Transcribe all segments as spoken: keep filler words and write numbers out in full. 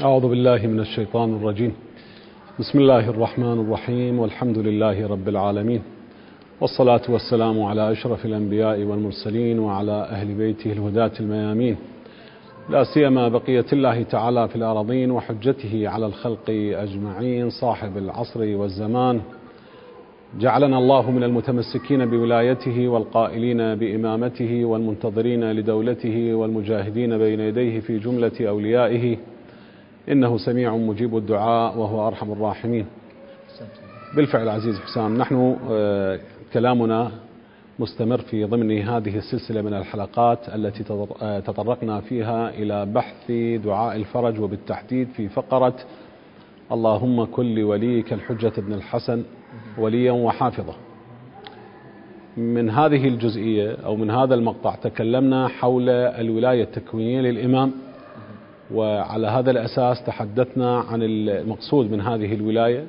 أعوذ بالله من الشيطان الرجيم. بسم الله الرحمن الرحيم، والحمد لله رب العالمين، والصلاة والسلام على أشرف الأنبياء والمرسلين وعلى أهل بيته الهداة الميامين، لا سيما بقية الله تعالى في الأراضين وحجته على الخلق أجمعين، صاحب العصر والزمان. جعلنا الله من المتمسكين بولايته والقائلين بإمامته والمنتظرين لدولته والمجاهدين بين يديه في جملة أوليائه، إنه سميع مجيب الدعاء وهو أرحم الراحمين. بالفعل عزيز حسام، نحن كلامنا مستمر في ضمن هذه السلسلة من الحلقات التي تطرقنا فيها إلى بحث دعاء الفرج، وبالتحديد في فقرة اللهم كن لوليك الحجة بن الحسن وليا وحافظا. من هذه الجزئية أو من هذا المقطع تكلمنا حول الولاية التكوينية للإمام، وعلى هذا الأساس تحدثنا عن المقصود من هذه الولاية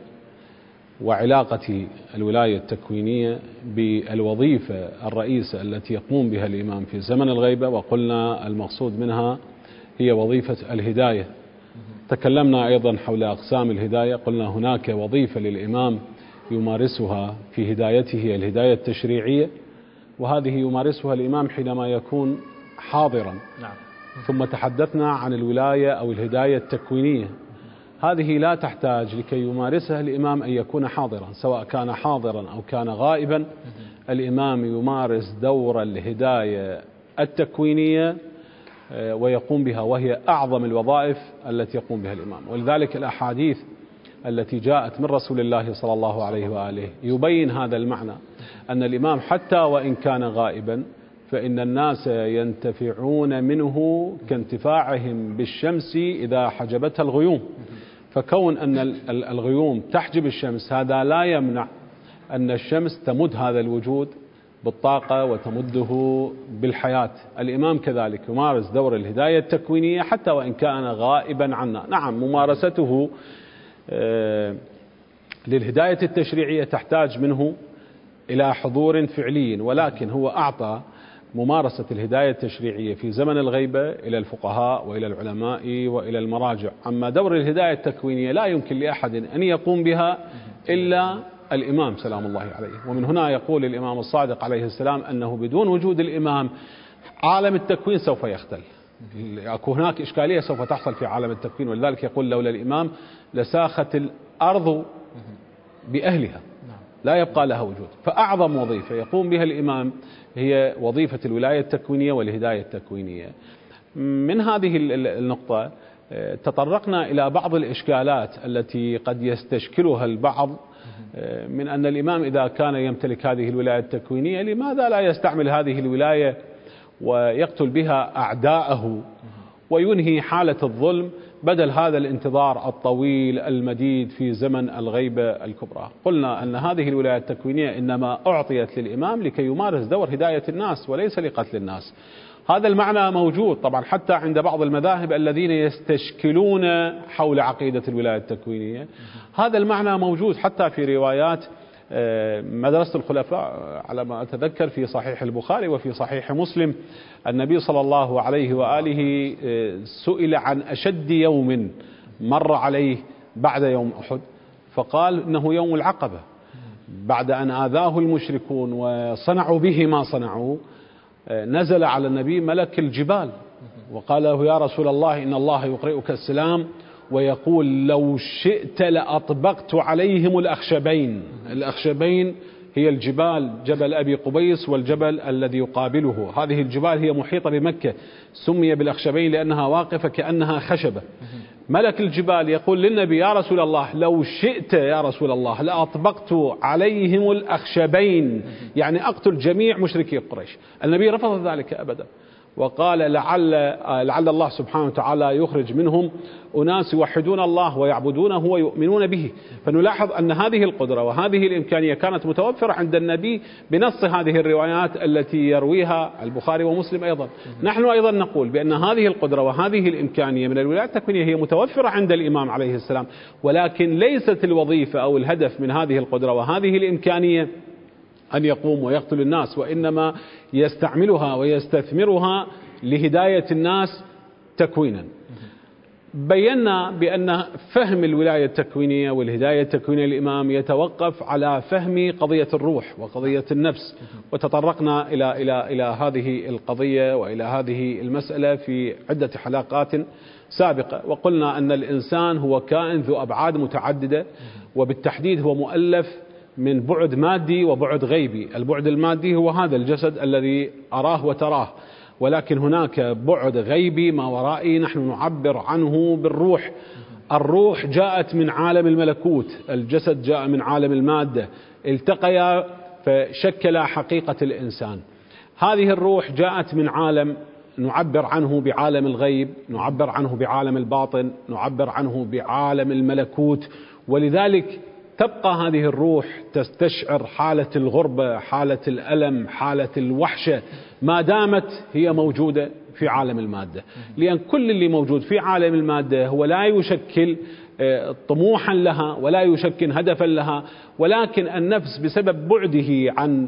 وعلاقة الولاية التكوينية بالوظيفة الرئيسة التي يقوم بها الإمام في زمن الغيبة، وقلنا المقصود منها هي وظيفة الهداية. تكلمنا أيضا حول أقسام الهداية، قلنا هناك وظيفة للإمام يمارسها في هدايته هي الهداية التشريعية، وهذه يمارسها الإمام حينما يكون حاضرا. نعم. ثم تحدثنا عن الولاية أو الهداية التكوينية، هذه لا تحتاج لكي يمارسها الإمام أن يكون حاضرا، سواء كان حاضرا أو كان غائبا. الإمام يمارس دور الهداية التكوينية ويقوم بها، وهي أعظم الوظائف التي يقوم بها الإمام. ولذلك الأحاديث التي جاءت من رسول الله صلى الله عليه وآله يبين هذا المعنى، أن الإمام حتى وإن كان غائبا فإن الناس ينتفعون منه كانتفاعهم بالشمس إذا حجبتها الغيوم. فكون أن الغيوم تحجب الشمس هذا لا يمنع أن الشمس تمد هذا الوجود بالطاقة وتمده بالحياة. الإمام كذلك يمارس دور الهداية التكوينية حتى وإن كان غائبا عنا. نعم، ممارسته للهداية التشريعية تحتاج منه إلى حضور فعلي، ولكن هو أعطى ممارسة الهداية التشريعية في زمن الغيبة إلى الفقهاء وإلى العلماء وإلى المراجع. أما دور الهداية التكوينية لا يمكن لأحد أن يقوم بها إلا الإمام سلام الله عليه. ومن هنا يقول الإمام الصادق عليه السلام أنه بدون وجود الإمام عالم التكوين سوف يختل، أكو هناك إشكالية سوف تحصل في عالم التكوين. ولذلك يقول لولا الإمام لساخت الأرض بأهلها، لا يبقى لها وجود. فأعظم وظيفة يقوم بها الإمام هي وظيفة الولاية التكوينية والهداية التكوينية. من هذه النقطة تطرقنا إلى بعض الإشكالات التي قد يستشكلها البعض من أن الإمام إذا كان يمتلك هذه الولاية التكوينية لماذا لا يستعمل هذه الولاية ويقتل بها أعداءه وينهي حالة الظلم بدل هذا الانتظار الطويل المديد في زمن الغيبة الكبرى. قلنا أن هذه الولاية التكوينية إنما أعطيت للإمام لكي يمارس دور هداية الناس وليس لقتل الناس. هذا المعنى موجود طبعا حتى عند بعض المذاهب الذين يستشكلون حول عقيدة الولاية التكوينية، هذا المعنى موجود حتى في روايات مدرسة الخلفاء على ما أتذكر في صحيح البخاري وفي صحيح مسلم. النبي صلى الله عليه وآله سئل عن أشد يوم مر عليه بعد يوم أحد، فقال إنه يوم العقبة، بعد أن آذاه المشركون وصنعوا به ما صنعوا نزل على النبي ملك الجبال وقال له يا رسول الله إن الله يقرئك السلام ويقول لو شئت لأطبقت عليهم الأخشبين. الأخشبين هي الجبال، جبل أبي قبيس والجبل الذي يقابله. هذه الجبال هي محيطة بمكة، سمي بالأخشبين لأنها واقفة كأنها خشبة. ملك الجبال يقول للنبي يا رسول الله لو شئت يا رسول الله لأطبقت عليهم الأخشبين، يعني أقتل جميع مشركي قريش. النبي رفض ذلك أبدا وقال لعل, لعل الله سبحانه وتعالى يخرج منهم أناس يوحدون الله ويعبدونه ويؤمنون به. فنلاحظ أن هذه القدرة وهذه الإمكانية كانت متوفرة عند النبي بنص هذه الروايات التي يرويها البخاري ومسلم أيضا. نحن أيضا نقول بأن هذه القدرة وهذه الإمكانية من الولاية التكوينية هي متوفرة عند الإمام عليه السلام، ولكن ليست الوظيفة أو الهدف من هذه القدرة وهذه الإمكانية أن يقوم ويقتل الناس، وإنما يستعملها ويستثمرها لهداية الناس تكوينا. بينا بأن فهم الولاية التكوينية والهداية التكوينية للإمام يتوقف على فهم قضية الروح وقضية النفس، وتطرقنا إلى إلى إلى هذه القضية وإلى هذه المسألة في عدة حلقات سابقة، وقلنا أن الإنسان هو كائن ذو أبعاد متعددة، وبالتحديد هو مؤلف من بعد مادي وبعد غيبي. البعد المادي هو هذا الجسد الذي أراه وتراه، ولكن هناك بعد غيبي ما ورائي نحن نعبر عنه بالروح. الروح جاءت من عالم الملكوت، الجسد جاء من عالم المادة، التقيا فشكل حقيقة الإنسان. هذه الروح جاءت من عالم نعبر عنه بعالم الغيب، نعبر عنه بعالم الباطن، نعبر عنه بعالم الملكوت، ولذلك تبقى هذه الروح تستشعر حالة الغربة، حالة الألم، حالة الوحشة ما دامت هي موجودة في عالم المادة، لأن كل اللي موجود في عالم المادة هو لا يشكل طموحا لها ولا يشكل هدفا لها، ولكن النفس بسبب بعده عن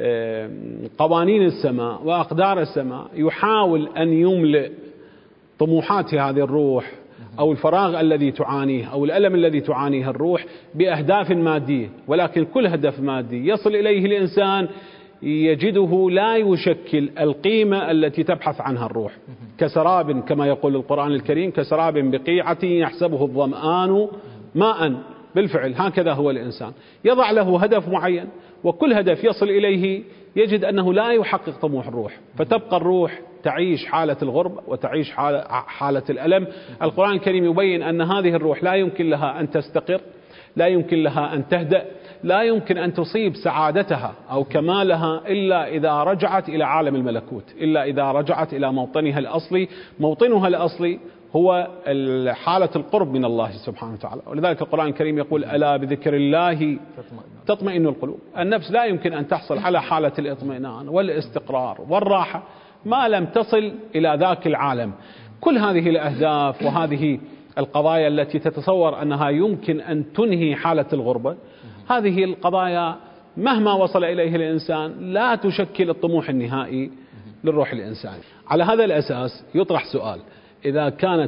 قوانين السماء وأقدار السماء يحاول أن يملئ طموحات هذه الروح أو الفراغ الذي تعانيه أو الألم الذي تعانيه الروح بأهداف مادية، ولكن كل هدف مادي يصل إليه الإنسان يجده لا يشكل القيمة التي تبحث عنها الروح. كسراب كما يقول القرآن الكريم، كسراب بقيعة يحسبه الظمآن ماء. بالفعل هكذا هو الإنسان، يضع له هدف معين، وكل هدف يصل إليه يجد أنه لا يحقق طموح الروح، فتبقى الروح تعيش حالة الغرب وتعيش حالة الألم. القرآن الكريم يبين أن هذه الروح لا يمكن لها أن تستقر، لا يمكن لها أن تهدأ، لا يمكن أن تصيب سعادتها أو كمالها إلا إذا رجعت إلى عالم الملكوت، إلا إذا رجعت إلى موطنها الأصلي. موطنها الأصلي هو حالة القرب من الله سبحانه وتعالى، ولذلك القرآن الكريم يقول ألا بذكر الله تطمئن القلوب. النفس لا يمكن أن تحصل على حالة الاطمئنان والاستقرار والراحة ما لم تصل إلى ذاك العالم. كل هذه الأهداف وهذه القضايا التي تتصور أنها يمكن أن تنهي حالة الغربة، هذه القضايا مهما وصل إليه الإنسان لا تشكل الطموح النهائي للروح الإنساني. على هذا الأساس يطرح سؤال: إذا كانت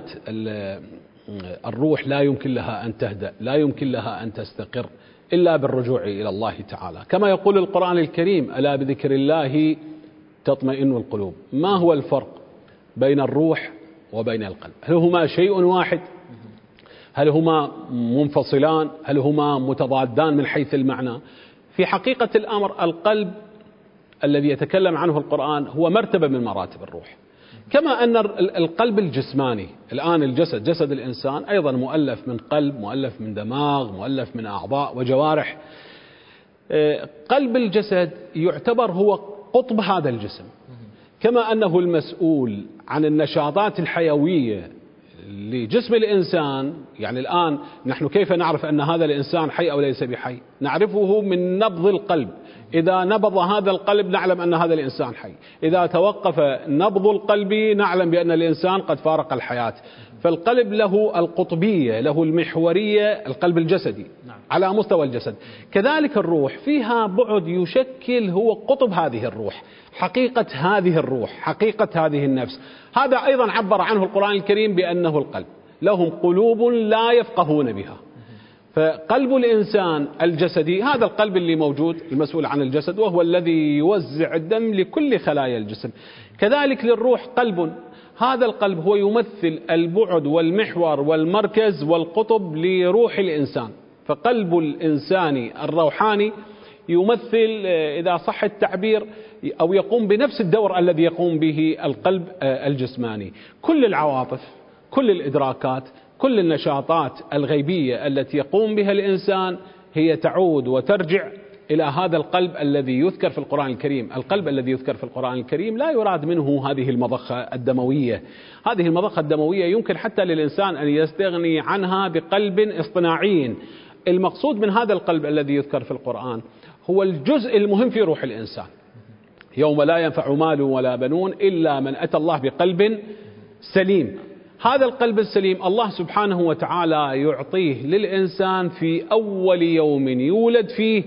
الروح لا يمكن لها أن تهدأ، لا يمكن لها أن تستقر إلا بالرجوع إلى الله تعالى، كما يقول القرآن الكريم ألا بذكر الله تطمئن القلوب، ما هو الفرق بين الروح وبين القلب؟ هل هما شيء واحد؟ هل هما منفصلان؟ هل هما متضادان من حيث المعنى؟ في حقيقة الأمر القلب الذي يتكلم عنه القرآن هو مرتبة من مراتب الروح، كما أن القلب الجسماني الآن الجسد جسد الإنسان أيضا مؤلف من قلب، مؤلف من دماغ، مؤلف من أعضاء وجوارح. قلب الجسد يعتبر هو قطب هذا الجسم، كما أنه المسؤول عن النشاطات الحيوية لجسم الإنسان. يعني الآن نحن كيف نعرف أن هذا الإنسان حي أو ليس بحي؟ نعرفه من نبض القلب، إذا نبض هذا القلب نعلم أن هذا الإنسان حي، إذا توقف نبض القلب نعلم بأن الإنسان قد فارق الحياة. فالقلب له القطبية، له المحورية، القلب الجسدي على مستوى الجسد. كذلك الروح فيها بعد يشكل هو قطب هذه الروح، حقيقة هذه الروح، حقيقة هذه النفس. هذا أيضا عبر عنه القرآن الكريم بأنه القلب، لهم قلوب لا يفقهون بها. فقلب الإنسان الجسدي هذا القلب اللي موجود المسؤول عن الجسد، وهو الذي يوزع الدم لكل خلايا الجسم. كذلك للروح قلب، هذا القلب هو يمثل البعد والمحور والمركز والقطب لروح الإنسان. فقلب الإنسان الروحاني يمثل إذا صح التعبير أو يقوم بنفس الدور الذي يقوم به القلب الجسماني. كل العواطف، كل الإدراكات، كل النشاطات الغيبية التي يقوم بها الإنسان هي تعود وترجع إلى هذا القلب الذي يذكر في القرآن الكريم. القلب الذي يذكر في القرآن الكريم لا يراد منه هذه المضخة الدموية. هذه المضخة الدموية يمكن حتى للإنسان أن يستغني عنها بقلب اصطناعي. المقصود من هذا القلب الذي يذكر في القرآن هو الجزء المهم في روح الإنسان. يوم لا ينفع مال ولا بنون إلا من أتى الله بقلب سليم. هذا القلب السليم الله سبحانه وتعالى يعطيه للإنسان في أول يوم يولد فيه.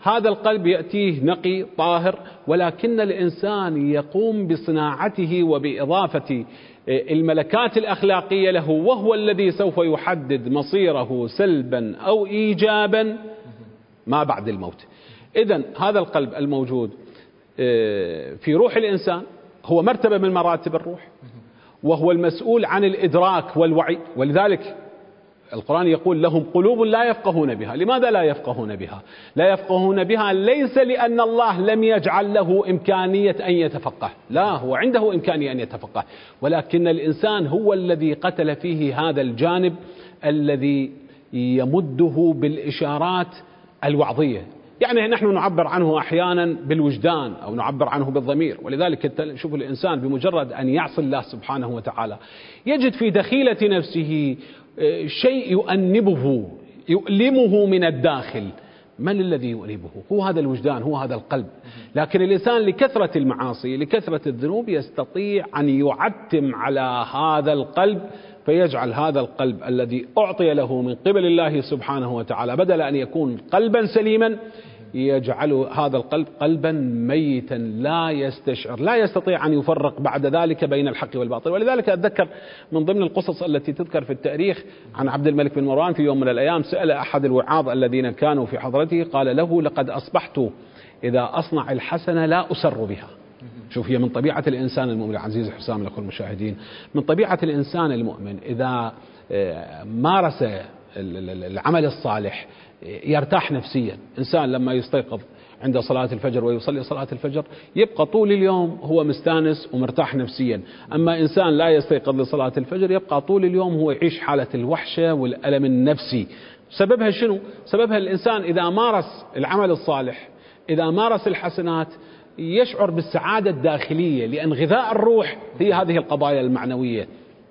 هذا القلب يأتيه نقي طاهر، ولكن الإنسان يقوم بصناعته وبإضافة الملكات الأخلاقية له، وهو الذي سوف يحدد مصيره سلبا أو إيجابا ما بعد الموت. إذن هذا القلب الموجود في روح الإنسان هو مرتبة من مراتب الروح، وهو المسؤول عن الإدراك والوعي. ولذلك القرآن يقول لهم قلوب لا يفقهون بها. لماذا لا يفقهون بها؟ لا يفقهون بها ليس لأن الله لم يجعل له إمكانية أن يتفقه، لا، هو عنده إمكانية أن يتفقه، ولكن الإنسان هو الذي قتل فيه هذا الجانب الذي يمده بالإشارات الوعظية. يعني نحن نعبر عنه أحيانا بالوجدان أو نعبر عنه بالضمير. ولذلك شوف الإنسان بمجرد أن يعصي الله سبحانه وتعالى يجد في دخيلة نفسه شيء يؤنبه يؤلمه من الداخل. من الذي يؤلمه؟ هو هذا الوجدان، هو هذا القلب. لكن الإنسان لكثرة المعاصي لكثرة الذنوب يستطيع أن يعتم على هذا القلب، فيجعل هذا القلب الذي أعطي له من قبل الله سبحانه وتعالى بدل أن يكون قلبا سليما يجعل هذا القلب قلبا ميتا لا يستشعر، لا يستطيع أن يفرق بعد ذلك بين الحق والباطل. ولذلك أتذكر من ضمن القصص التي تذكر في التاريخ عن عبد الملك بن مروان في يوم من الأيام سأل أحد الوعاظ الذين كانوا في حضرته قال له لقد أصبحت إذا أصنع الحسنة لا أسر بها. شوف، هي من طبيعة الإنسان المؤمن عزيز حسام الأخوة المشاهدين، من طبيعة الإنسان المؤمن إذا مارس العمل الصالح يرتاح نفسيا. إنسان لما يستيقظ عند صلاة الفجر ويصلي صلاة الفجر يبقى طول اليوم هو مستانس ومرتاح نفسيا. أما إنسان لا يستيقظ لصلاة الفجر يبقى طول اليوم هو يعيش حالة الوحشة والألم النفسي. سببها شنو؟ سببها الإنسان إذا مارس العمل الصالح، إذا مارس الحسنات، يشعر بالسعادة الداخلية، لأن غذاء الروح هي هذه القضايا المعنوية.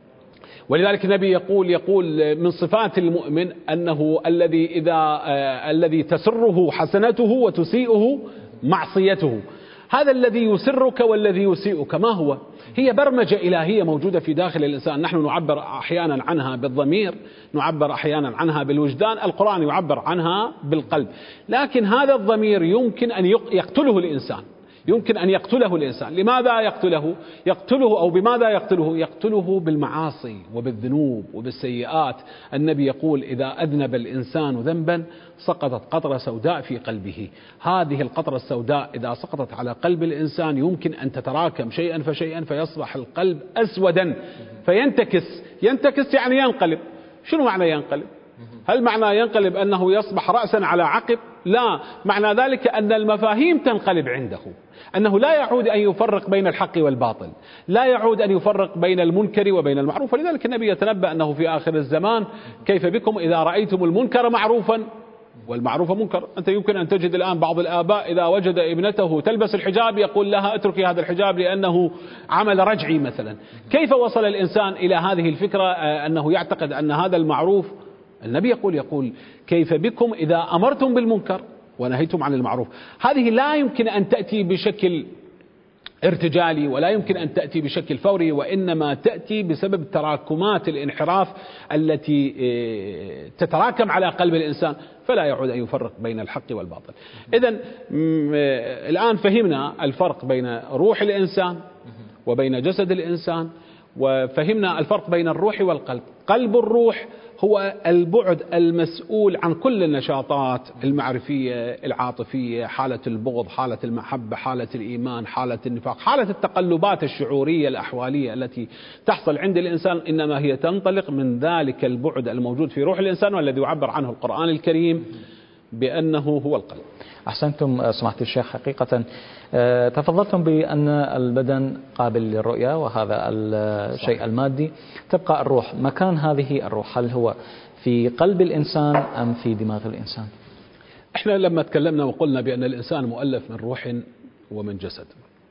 ولذلك النبي يقول يقول من صفات المؤمن أنه الذي إذا آه الذي تسره حسنته وتسيئه معصيته. هذا الذي يسرك والذي يسيئك ما هو؟ هي برمجة إلهية موجودة في داخل الإنسان. نحن نعبر أحيانا عنها بالضمير، نعبر أحيانا عنها بالوجدان، القرآن يعبر عنها بالقلب. لكن هذا الضمير يمكن أن يقتله الإنسان، يمكن أن يقتله الإنسان. لماذا يقتله؟ يقتله أو بماذا يقتله؟ يقتله بالمعاصي وبالذنوب وبالسيئات. النبي يقول إذا أذنب الإنسان ذنبا سقطت قطرة سوداء في قلبه. هذه القطرة السوداء إذا سقطت على قلب الإنسان يمكن أن تتراكم شيئا فشيئا فيصبح القلب أسودا فينتكس. ينتكس يعني ينقلب. شنو معنى ينقلب؟ هل معنى ينقلب أنه يصبح رأسا على عقب؟ لا، معنى ذلك أن المفاهيم تنقلب عنده، أنه لا يعود أن يفرق بين الحق والباطل، لا يعود أن يفرق بين المنكر وبين المعروف. ولذلك النبي يتنبأ أنه في آخر الزمان كيف بكم إذا رأيتم المنكر معروفا والمعروف منكر. أنت يمكن أن تجد الآن بعض الآباء إذا وجد ابنته تلبس الحجاب يقول لها اتركي هذا الحجاب لأنه عمل رجعي مثلا. كيف وصل الإنسان إلى هذه الفكرة أنه يعتقد أن هذا المعروف؟ النبي يقول يقول كيف بكم إذا أمرتم بالمنكر ونهيتم عن المعروف. هذه لا يمكن أن تأتي بشكل ارتجالي ولا يمكن أن تأتي بشكل فوري، وإنما تأتي بسبب تراكمات الانحراف التي تتراكم على قلب الإنسان فلا يعود أن يفرق بين الحق والباطل. إذن الآن فهمنا الفرق بين روح الإنسان وبين جسد الإنسان، وفهمنا الفرق بين الروح والقلب. قلب الروح هو البعد المسؤول عن كل النشاطات المعرفية العاطفية، حالة البغض، حالة المحبة، حالة الإيمان، حالة النفاق، حالة التقلبات الشعورية الأحوالية التي تحصل عند الإنسان، إنما هي تنطلق من ذلك البعد الموجود في روح الإنسان والذي يعبر عنه القرآن الكريم بأنه هو القلب. أحسنتم سماحة الشيخ. حقيقة تفضلتم بأن البدن قابل للرؤية وهذا الشيء المادي، تبقى الروح. مكان هذه الروح هل هو في قلب الإنسان أم في دماغ الإنسان؟ احنا لما تكلمنا وقلنا بأن الإنسان مؤلف من روح ومن جسد،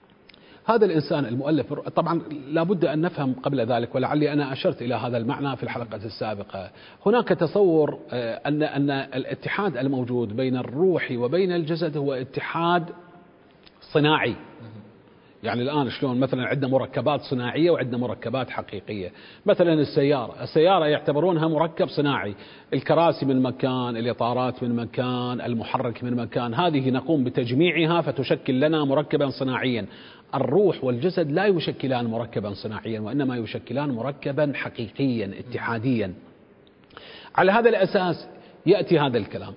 هذا الإنسان المؤلف طبعا لابد أن نفهم قبل ذلك، ولعلي أنا أشرت إلى هذا المعنى في الحلقة السابقة. هناك تصور أن أن الاتحاد الموجود بين الروح وبين الجسد هو اتحاد صناعي، يعني الآن شلون مثلا عندنا مركبات صناعية وعندنا مركبات حقيقية. مثلا السيارة السيارة يعتبرونها مركب صناعي، الكراسي من مكان، الإطارات من مكان، المحرك من مكان، هذه نقوم بتجميعها فتشكل لنا مركبا صناعيا. الروح والجسد لا يشكلان مركبا صناعيا، وإنما يشكلان مركبا حقيقيا اتحاديا. على هذا الأساس يأتي هذا الكلام.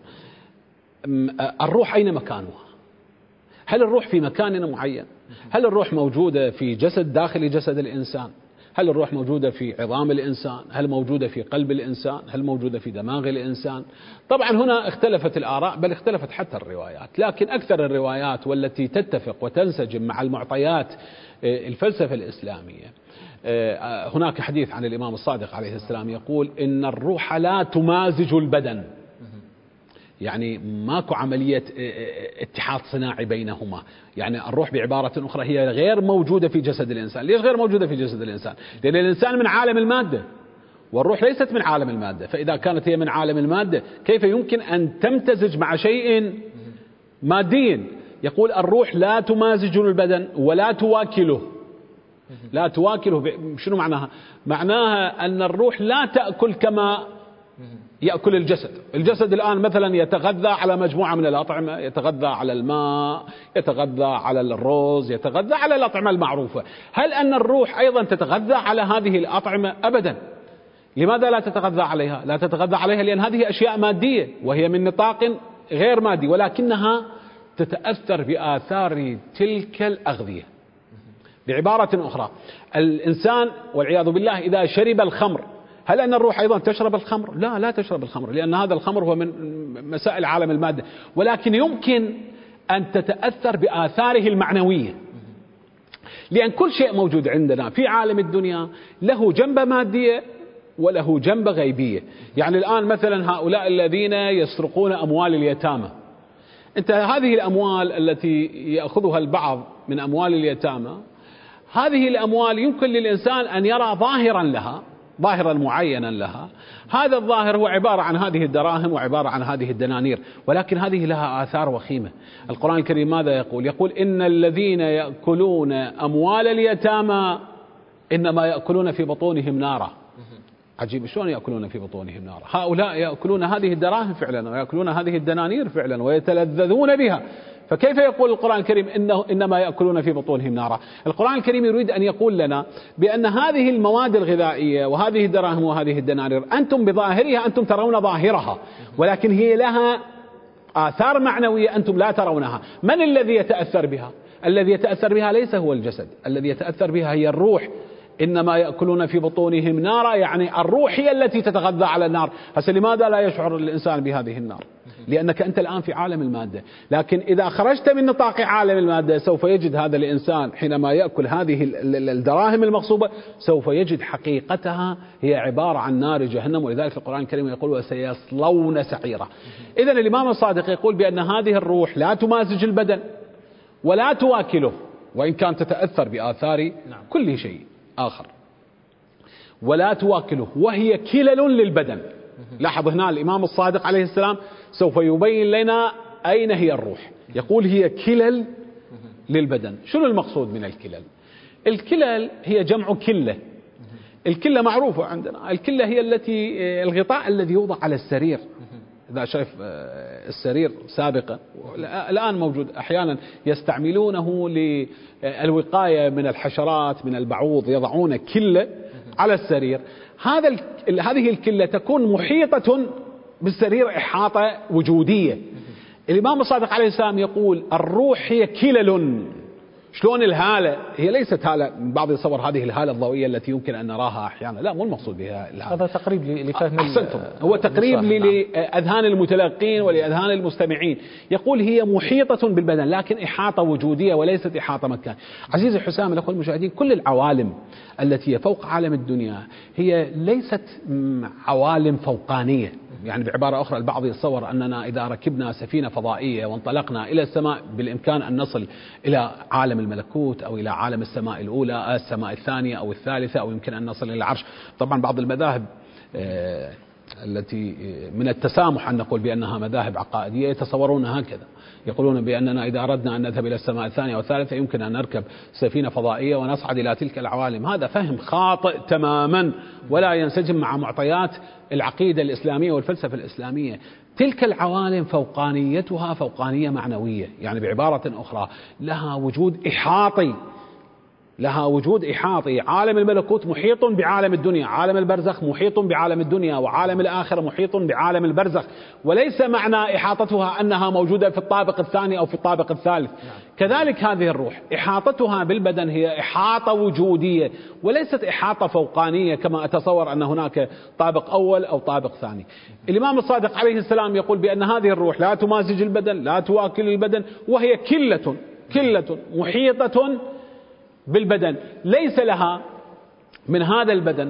الروح أين مكانها؟ هل الروح في مكان معين؟ هل الروح موجودة في جسد داخل جسد الإنسان؟ هل الروح موجودة في عظام الإنسان؟ هل موجودة في قلب الإنسان؟ هل موجودة في دماغ الإنسان؟ طبعا هنا اختلفت الآراء، بل اختلفت حتى الروايات، لكن أكثر الروايات والتي تتفق وتنسجم مع المعطيات الفلسفة الإسلامية. هناك حديث عن الإمام الصادق عليه السلام يقول إن الروح لا تمازج البدن، يعني ماكو عملية اتحاد صناعي بينهما. يعني الروح بعبارة أخرى هي غير موجودة في جسد الإنسان. ليش غير موجودة في جسد الإنسان؟ لأن الإنسان من عالم المادة والروح ليست من عالم المادة، فإذا كانت هي من عالم المادة كيف يمكن أن تمتزج مع شيء مادي؟ يقول الروح لا تمازج البدن ولا تواكله. لا تواكله شنو معناها؟ معناها أن الروح لا تأكل كما يأكل الجسد. الجسد الآن مثلا يتغذى على مجموعة من الأطعمة، يتغذى على الماء، يتغذى على الرز، يتغذى على الأطعمة المعروفة. هل أن الروح أيضا تتغذى على هذه الأطعمة؟ أبدا. لماذا لا تتغذى عليها؟ لا تتغذى عليها لأن هذه أشياء مادية وهي من نطاق غير مادي، ولكنها تتأثر بآثار تلك الأغذية. بعبارة أخرى الإنسان والعياذ بالله إذا شرب الخمر، هل أن الروح أيضا تشرب الخمر؟ لا لا تشرب الخمر، لأن هذا الخمر هو من مسائل عالم المادة، ولكن يمكن أن تتأثر بآثاره المعنوية. لأن كل شيء موجود عندنا في عالم الدنيا له جنبة مادية وله جنبة غيبية. يعني الآن مثلا هؤلاء الذين يسرقون أموال اليتامى، أنت هذه الأموال التي يأخذها البعض من أموال اليتامى، هذه الأموال يمكن للإنسان أن يرى ظاهرا لها، ظاهرا معينا لها. هذا الظاهر هو عبارة عن هذه الدراهم وعبارة عن هذه الدنانير، ولكن هذه لها آثار وخيمة. القرآن الكريم ماذا يقول؟ يقول إن الذين يأكلون أموال اليتامى إنما يأكلون في بطونهم نارا. عجيب، شلون يأكلون في بطونهم نارا؟ هؤلاء يأكلون هذه الدراهم فعلا ويأكلون هذه الدنانير فعلا ويتلذذون بها، فكيف يقول القرآن الكريم إنه إنما يأكلون في بطونهم نارا؟ القرآن الكريم يريد أن يقول لنا بأن هذه المواد الغذائية وهذه الدراهم وهذه الدنانير أنتم بظاهرها أنتم ترون ظاهرها، ولكن هي لها آثار معنوية أنتم لا ترونها. من الذي يتأثر بها؟ الذي يتأثر بها ليس هو الجسد، الذي يتأثر بها هي الروح. إنما يأكلون في بطونهم نارا، يعني الروح هي التي تتغذى على النار. هسه لماذا لا يشعر الإنسان بهذه النار؟ لأنك أنت الآن في عالم المادة، لكن إذا خرجت من نطاق عالم المادة سوف يجد هذا الإنسان حينما يأكل هذه الدراهم المغصوبة سوف يجد حقيقتها هي عبارة عن نار جهنم. ولذلك القرآن الكريم يقول وسيصلون سعيرا. إذن الإمام الصادق يقول بأن هذه الروح لا تمازج البدن ولا تواكله، وإن كانت تتأثر بآثار كل شيء آخر، ولا تواكله، وهي كلل للبدن. لاحظ هنا الإمام الصادق عليه السلام سوف يبين لنا أين هي الروح. يقول هي كلل للبدن. شنو المقصود من الكلل؟ الكلل هي جمع كلة. الكلة معروفة عندنا، الكلة هي التي الغطاء الذي يوضع على السرير. إذا شايف السرير سابقا الآن موجود، أحيانا يستعملونه للوقاية من الحشرات من البعوض، يضعون كلة على السرير. هذا هذه الكلة تكون محيطة بالسرير إحاطة وجودية. الإمام الصادق عليه السلام يقول الروح هي كلل. شلون الهالة؟ هي ليست هالة، بعض يصور هذه الهالة الضوئية التي يمكن أن نراها أحيانا، لا مو المقصود بها الهالة. هذا تقريب لفهم. أحسنتم، هو تقريب لأذهان المتلقين ولأذهان المستمعين. يقول هي محيطة بالبدن لكن إحاطة وجودية وليست إحاطة مكان. عزيزي حسام الأخوة المشاهدين، كل العوالم التي فوق عالم الدنيا هي ليست عوالم فوقانية. يعني بعبارة أخرى البعض يتصور أننا إذا ركبنا سفينة فضائية وانطلقنا إلى السماء بالإمكان أن نصل إلى عالم الملكوت أو إلى عالم السماء الأولى، السماء الثانية أو الثالثة، أو يمكن أن نصل إلى العرش. طبعا بعض المذاهب التي من التسامح أن نقول بأنها مذاهب عقائدية يتصورون هكذا، يقولون بأننا إذا أردنا أن نذهب إلى السماء الثانية والثالثة يمكن أن نركب سفينة فضائية ونصعد إلى تلك العوالم. هذا فهم خاطئ تماما ولا ينسجم مع معطيات العقيدة الإسلامية والفلسفة الإسلامية. تلك العوالم فوقانيتها فوقانية معنوية، يعني بعبارة أخرى لها وجود إحاطي، لها وجود إحاطي. عالم الملكوت محيط بعالم الدنيا، عالم البرزخ محيط بعالم الدنيا، وعالم الآخرة محيط بعالم البرزخ، وليس معنى إحاطتها أنها موجودة في الطابق الثاني أو في الطابق الثالث. كذلك هذه الروح إحاطتها بالبدن هي إحاطة وجودية وليست إحاطة فوقانية كما أتصور أن هناك طابق أول أو طابق ثاني. الإمام الصادق عليه السلام يقول بأن هذه الروح لا تمازج البدن، لا تواكل البدن، وهي كلة كلة محيطة بالبدن، ليس لها من هذا البدن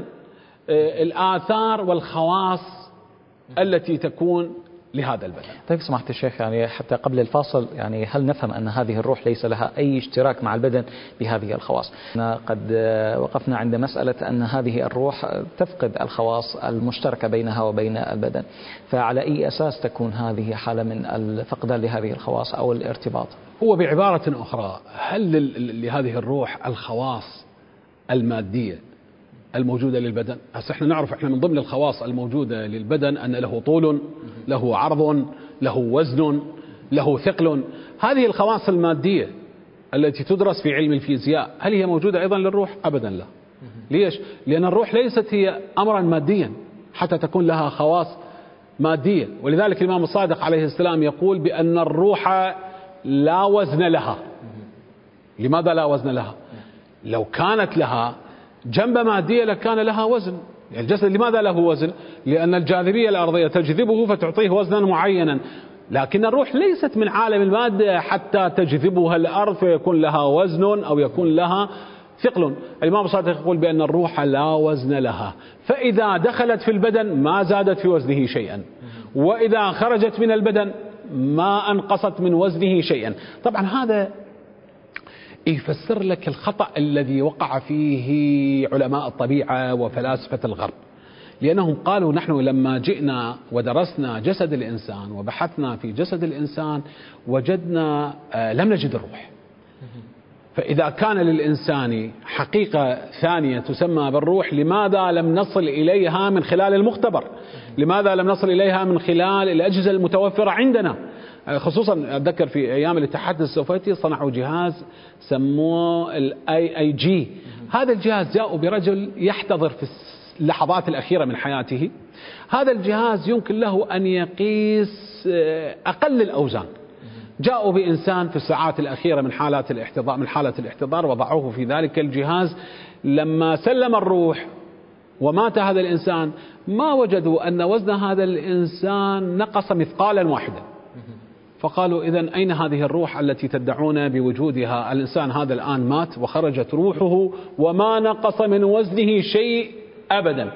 الآثار والخواص التي تكون لهذا البدن. طيب سمحت الشيخ، يعني حتى قبل الفاصل يعني هل نفهم أن هذه الروح ليس لها أي اشتراك مع البدن بهذه الخواص؟ قد وقفنا عند مسألة أن هذه الروح تفقد الخواص المشتركة بينها وبين البدن، فعلى أي أساس تكون هذه حالة من الفقدان لهذه الخواص أو الارتباط؟ هو بعبارة أخرى، هل لهذه الروح الخواص المادية الموجودة للبدن؟ هسه احنا نعرف احنا من ضمن الخواص الموجودة للبدن أن له طول، له عرض، له وزن، له ثقل. هذه الخواص المادية التي تدرس في علم الفيزياء هل هي موجودة أيضا للروح؟ أبدا لا. ليش؟ لأن الروح ليست هي أمرا ماديا حتى تكون لها خواص مادية. ولذلك الإمام الصادق عليه السلام يقول بأن الروح لا وزن لها. لماذا لا وزن لها؟ لو كانت لها جنب مادية لكان لها وزن. يعني الجسد لماذا له وزن؟ لأن الجاذبية الأرضية تجذبه فتعطيه وزنا معينا، لكن الروح ليست من عالم المادة حتى تجذبها الأرض فيكون لها وزن أو يكون لها ثقل. الإمام الصادق يقول بأن الروح لا وزن لها، فإذا دخلت في البدن ما زادت في وزنه شيئا، وإذا خرجت من البدن ما أنقصت من وزنه شيئا. طبعا هذا يفسر لك الخطأ الذي وقع فيه علماء الطبيعة وفلاسفة الغرب، لأنهم قالوا نحن لما جئنا ودرسنا جسد الإنسان وبحثنا في جسد الإنسان وجدنا آه لم نجد الروح. فإذا كان للإنسان حقيقة ثانية تسمى بالروح، لماذا لم نصل إليها من خلال المختبر؟ لماذا لم نصل إليها من خلال الأجهزة المتوفرة عندنا؟ خصوصا أتذكر في أيام الاتحاد السوفيتي صنعوا جهاز سموه الاي اي جي. هذا الجهاز جاءوا برجل يحتضر في اللحظات الأخيرة من حياته. هذا الجهاز يمكن له أن يقيس أقل الأوزان. جاءوا بإنسان في الساعات الأخيرة من حالات الاحتضار من حالة الاحتضار وضعوه في ذلك الجهاز. لما سلم الروح ومات هذا الإنسان ما وجدوا أن وزن هذا الإنسان نقص مثقالا واحدا. فقالوا إذن أين هذه الروح التي تدعون بوجودها؟ الإنسان هذا الآن مات وخرجت روحه وما نقص من وزنه شيء أبدا.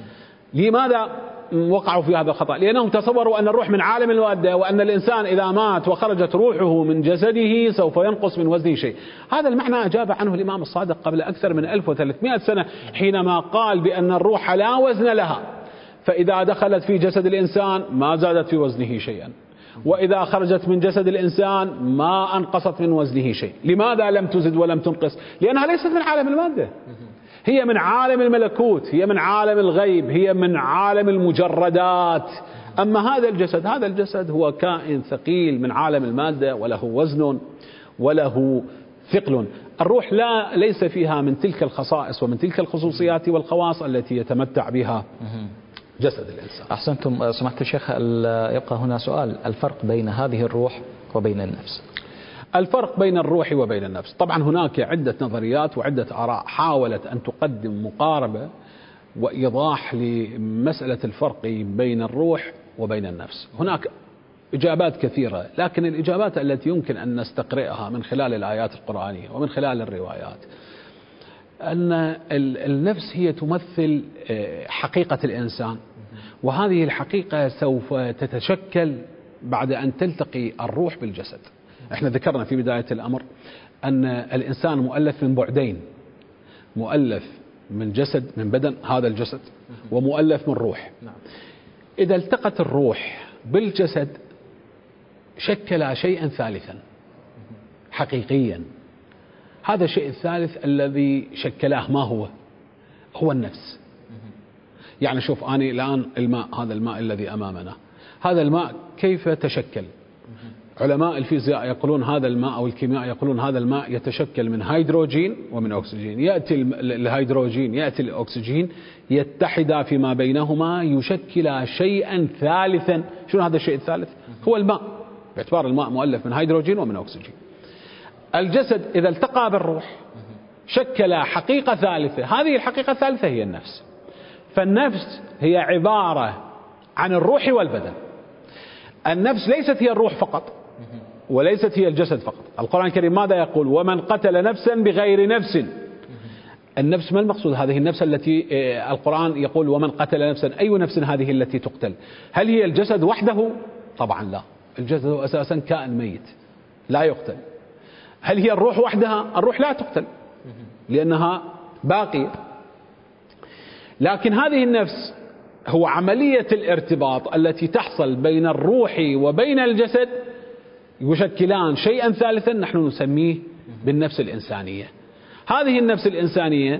لماذا وقعوا في هذا الخطأ؟ لأنهم تصوروا أن الروح من عالم المادة، وأن الإنسان إذا مات وخرجت روحه من جسده سوف ينقص من وزنه شيء. هذا المعنى أجاب عنه الإمام الصادق قبل أكثر من ألف وثلاثمائة سنة حينما قال بأن الروح لا وزن لها، فإذا دخلت في جسد الإنسان ما زادت في وزنه شيئا، وإذا خرجت من جسد الإنسان ما أنقصت من وزنه شيء. لماذا لم تزد ولم تنقص؟ لأنها ليست من عالم المادة، هي من عالم الملكوت، هي من عالم الغيب، هي من عالم المجردات. أما هذا الجسد هذا الجسد هو كائن ثقيل من عالم المادة وله وزن وله ثقل. الروح لا ليس فيها من تلك الخصائص ومن تلك الخصوصيات والخواص التي يتمتع بها جسد الإنسان. أحسنتم سمحت الشيخ. يبقى هنا سؤال، الفرق بين هذه الروح وبين النفس؟ الفرق بين الروح وبين النفس، طبعا هناك عدة نظريات وعدة آراء حاولت أن تقدم مقاربة وإيضاح لمسألة الفرق بين الروح وبين النفس. هناك إجابات كثيرة، لكن الإجابات التي يمكن أن نستقرئها من خلال الآيات القرآنية ومن خلال الروايات أن النفس هي تمثل حقيقة الإنسان، وهذه الحقيقة سوف تتشكل بعد أن تلتقي الروح بالجسد. احنا ذكرنا في بداية الأمر أن الإنسان مؤلف من بعدين، مؤلف من جسد من بدن هذا الجسد، ومؤلف من روح. إذا التقت الروح بالجسد شكل شيئا ثالثا حقيقيا. هذا الشيء الثالث الذي شكلاه ما هو؟ هو النفس. يعني شوف أنا الآن الماء، هذا الماء الذي أمامنا، هذا الماء كيف تشكل؟ علماء الفيزياء يقولون هذا الماء أو الكيمياء يقولون هذا الماء يتشكل من هيدروجين ومن أكسجين. يأتي الهيدروجين يأتي الأكسجين يتحدا فيما بينهما يشكل شيئا ثالثا. شنو هذا الشيء الثالث؟ هو الماء، باعتبار الماء مؤلف من هيدروجين ومن أكسجين. الجسد إذا التقى بالروح شكل حقيقة ثالثة، هذه الحقيقة الثالثة هي النفس. فالنفس هي عبارة عن الروح والبدن. النفس ليست هي الروح فقط وليست هي الجسد فقط. القرآن الكريم ماذا يقول؟ ومن قتل نفسا بغير نفس. النفس ما المقصود؟ هذه النفس التي القرآن يقول ومن قتل نفسا، أي نفس هذه التي تقتل؟ هل هي الجسد وحده؟ طبعا لا، الجسد هو أساسا كائن ميت لا يقتل. هل هي الروح وحدها؟ الروح لا تقتل لأنها باقية. لكن هذه النفس هو عملية الارتباط التي تحصل بين الروح وبين الجسد يشكلان شيئا ثالثا نحن نسميه بالنفس الإنسانية. هذه النفس الإنسانية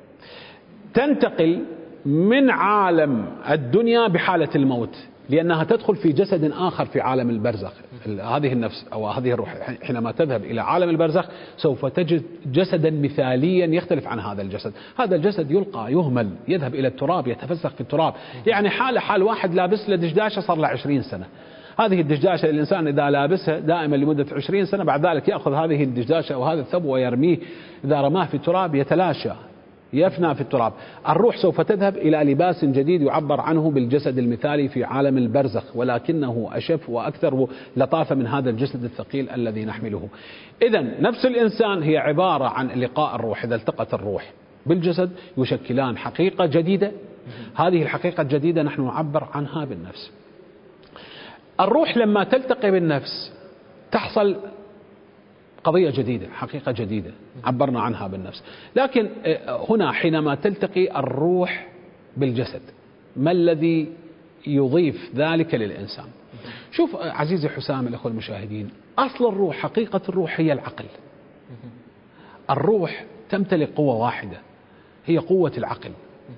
تنتقل من عالم الدنيا بحالة الموت لأنها تدخل في جسد آخر في عالم البرزخ. هذه النفس أو هذه الروح حينما تذهب إلى عالم البرزخ سوف تجد جسدا مثاليا يختلف عن هذا الجسد. هذا الجسد يلقى يهمل، يذهب إلى التراب، يتفسخ في التراب. يعني حال حال واحد لابس له دشداشة صار له عشرين سنة. هذه الدشداشة الإنسان إذا لابسها دائما لمدة عشرين سنة بعد ذلك يأخذ هذه الدشداشة أو هذا الثوب ويرميه، إذا رماه في التراب يتلاشى يفنى في التراب. الروح سوف تذهب إلى لباس جديد يعبر عنه بالجسد المثالي في عالم البرزخ، ولكنه أشف وأكثر لطافة من هذا الجسد الثقيل الذي نحمله. إذن نفس الإنسان هي عبارة عن لقاء الروح. إذا التقت الروح بالجسد يشكلان حقيقة جديدة. هذه الحقيقة الجديدة نحن نعبر عنها بالنفس. الروح لما تلتقي بالنفس تحصل قضية جديدة، حقيقة جديدة عبرنا عنها بالنفس. لكن هنا حينما تلتقي الروح بالجسد ما الذي يضيف ذلك للإنسان؟ شوف عزيزي حسام الأخوة المشاهدين، أصل الروح، حقيقة الروح هي العقل. الروح تمتلك قوة واحدة هي قوة العقل.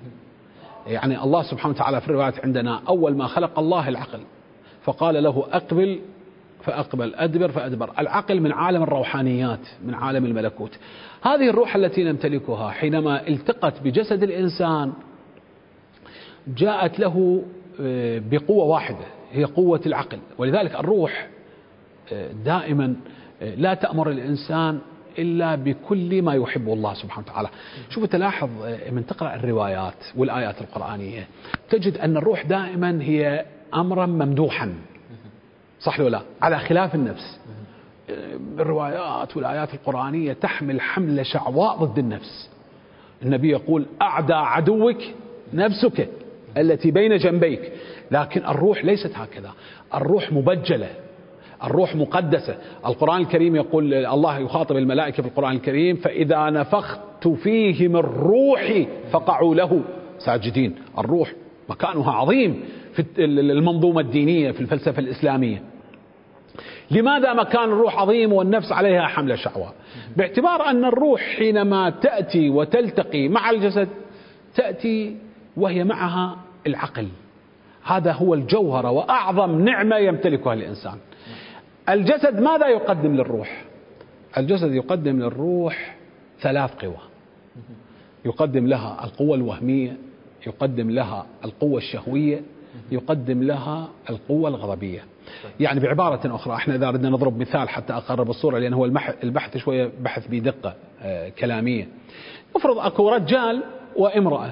يعني الله سبحانه وتعالى في الروايات عندنا أول ما خلق الله العقل فقال له أقبل فأقبل، أدبر فأدبر. العقل من عالم الروحانيات، من عالم الملكوت. هذه الروح التي نمتلكها حينما التقت بجسد الإنسان جاءت له بقوة واحدة هي قوة العقل. ولذلك الروح دائما لا تأمر الإنسان إلا بكل ما يحب الله سبحانه وتعالى. شوف تلاحظ من تقرأ الروايات والآيات القرآنية تجد أن الروح دائما هي أمرا ممدوحا، صح ولا لا؟ على خلاف النفس. الروايات والآيات القرآنية تحمل حملة شعواء ضد النفس. النبي يقول أعدى عدوك نفسك التي بين جنبيك. لكن الروح ليست هكذا، الروح مبجلة، الروح مقدسة. القرآن الكريم يقول الله يخاطب الملائكة في القرآن الكريم فإذا نفخت فيه من روحي فقعوا له ساجدين. الروح مكانها عظيم في المنظومة الدينية في الفلسفة الإسلامية. لماذا مكان الروح عظيم والنفس عليها حملة شعواء؟ باعتبار أن الروح حينما تأتي وتلتقي مع الجسد تأتي وهي معها العقل. هذا هو الجوهر وأعظم نعمة يمتلكها الإنسان. الجسد ماذا يقدم للروح؟ الجسد يقدم للروح ثلاث قوى. يقدم لها القوة الوهمية، يقدم لها القوة الشهوية، يقدم لها القوة الغضبية. يعني بعبارة أخرى احنا إذا ردنا نضرب مثال حتى أقرب الصورة، لأن هو البحث شوية بحث بدقة كلامية. افرض أكو رجال وامرأة